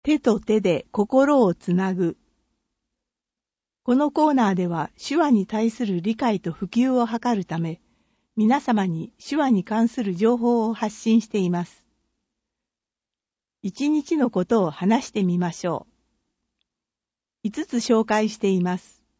手と手で心をつなぐ。このコーナーでは手話に対する理解と普及を図るため、皆様に手話に関する情報を発信しています。一日のことを話してみましょう。5つ紹介しています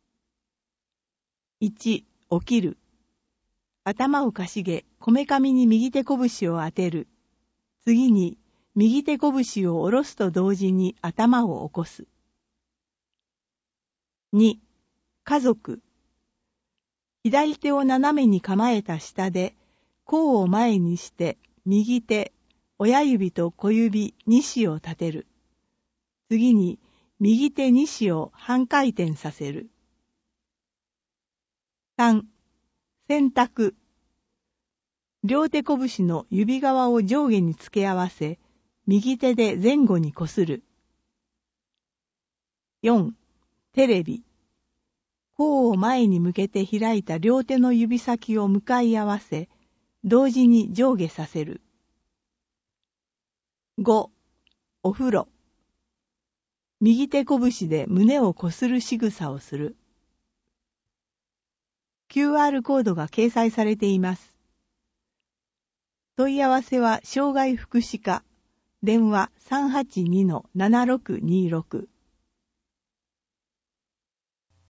。1、起きる。頭をかしげ、こめかみに右手拳を当てる。次に、右手拳を下ろすと同時に頭を起こす。2、家族。左手を斜めに構えた下で、甲を前にして、右手、親指と小指2指を立てる。次に、右手2指を半回転させる。3、洗濯。両手拳の指側を上下に付け合わせ、右手で前後にこする。4、テレビ。甲を前に向けて開いた両手の指先を向かい合わせ、同時に上下させる。5、お風呂。右手拳で胸をこする仕草をする。QR コードが掲載されています。問い合わせは障害福祉課、電話 382-7626